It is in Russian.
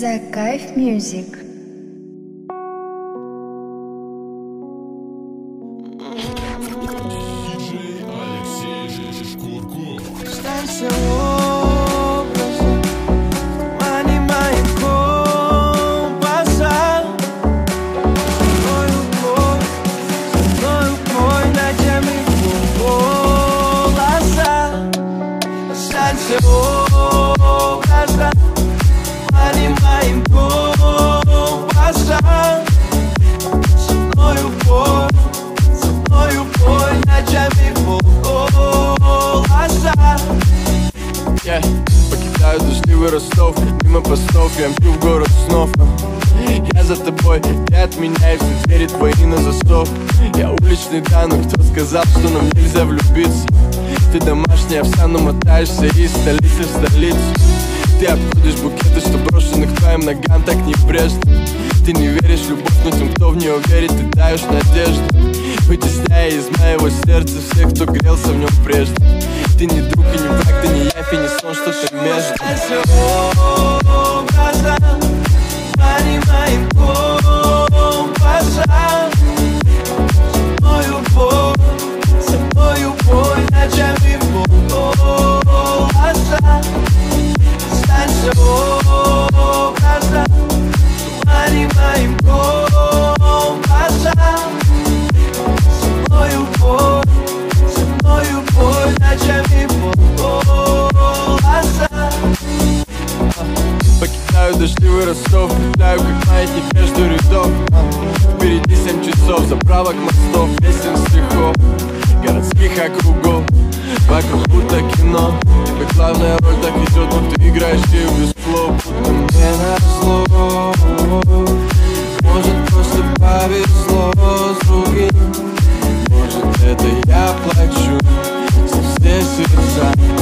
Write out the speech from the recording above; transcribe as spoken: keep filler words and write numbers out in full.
The Kayf Music. Yeah. Покидаю дождливый Ростов, мимо постов, я мчу в город снов. Я за тобой, ты от меня, и все двери твои на засов. Я уличный, да, но кто сказал, что нам нельзя влюбиться? Ты домашняя вся, но мотаешься из столицы в столицу. Ты обходишь букеты, что брошены к твоим ногам, так небрежно. Ты не веришь в любовь, но тем, кто в нее верит, ты даешь надежду, вытесняя из моего сердца всех, кто грелся в нем прежде. Ты не друг и не враг, ты не явь и не сон, что-то между. Понимаем компаса, со мною бой, со мною бой, ночами в полоса. Останься образа, понимаем компаса, со мною бой, со мною бой, ночами в полоса. Покидаю дождливый Ростов, летаю как маятник между рядов. Впереди семь часов, заправок мостов, песен, стихов, городских округов. Вокруг будто кино, тебе главная роль так идет, но ты играешь ее без слов. Будто мне назло, может просто повезло с другим. Может это я плачу за все сердца.